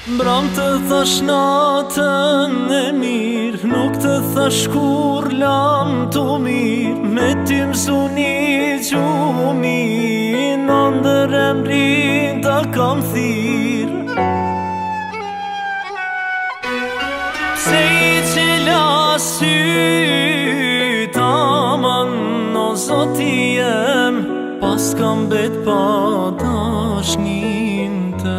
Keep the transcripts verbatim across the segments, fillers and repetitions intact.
Mbram të thash natën e mirë, nuk të thash kur lam të mirë. Me ty msu një gjumi, në ndër emrin ta kam thirë. Pse i qela syt, aman o zoti jem, pas kam bet pa dashnin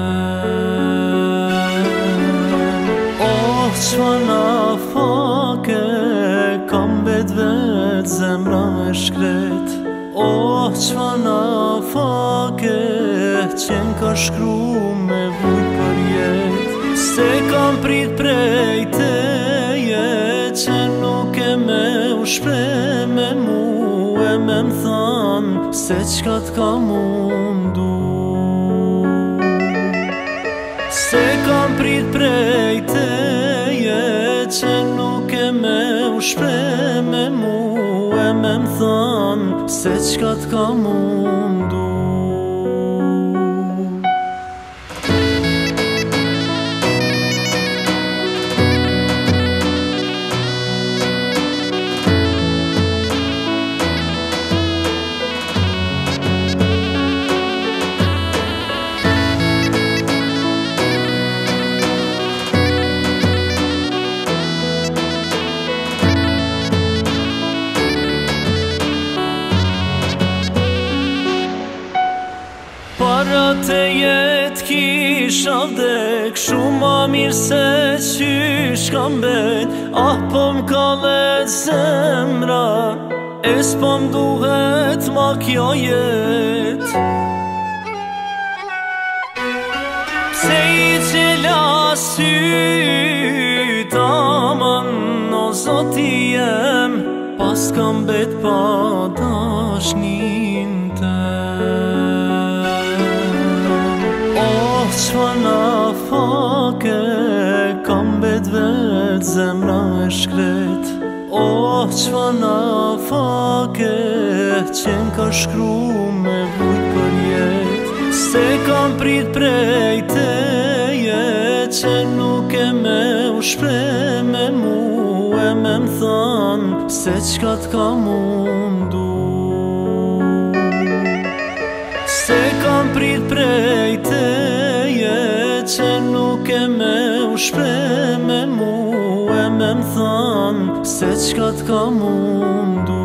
Qfana fake, kam bet vet zemra e shkret. Oh, qfana fake, qen ka shkru me vujt për jet. Se kam prit prej teje, që nuk e me u shpre me mu, e me m'than se qka t'ka mundu. Se kam prit prej teje, që nuk e me u shpre me mu, e me m'than se qka t'ka mundu. Para të jet kisha vdek, shumë ma mirë se qysh kam bet. Ah, po m'ka let zemra, e s'po m'duhet ma kjo jet. Pse i qela syt, aman o zoti jem, pas kam bet pa dashnin Qfana fake, kam bet vet zemra e shkret. Oh, qfana fake, qen ka shkru me vujt për jet. Se kam prit prej teje, që nuk e me u shpre me mu, e me m'than se qka t'ka mundu. Se kam prit prej teje, që nuk e me u shpre me mu, e me m'than se qka t'ka mundu.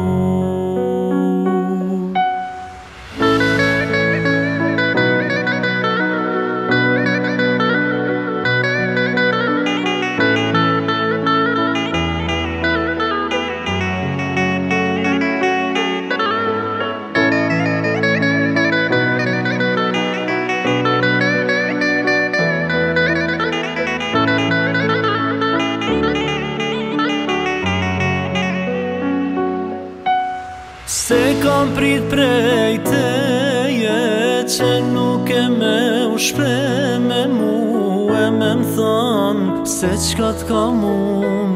Se kam prit prej teje, që nuk e me u shpre me mu, e me m'than se qka t'ka mundu.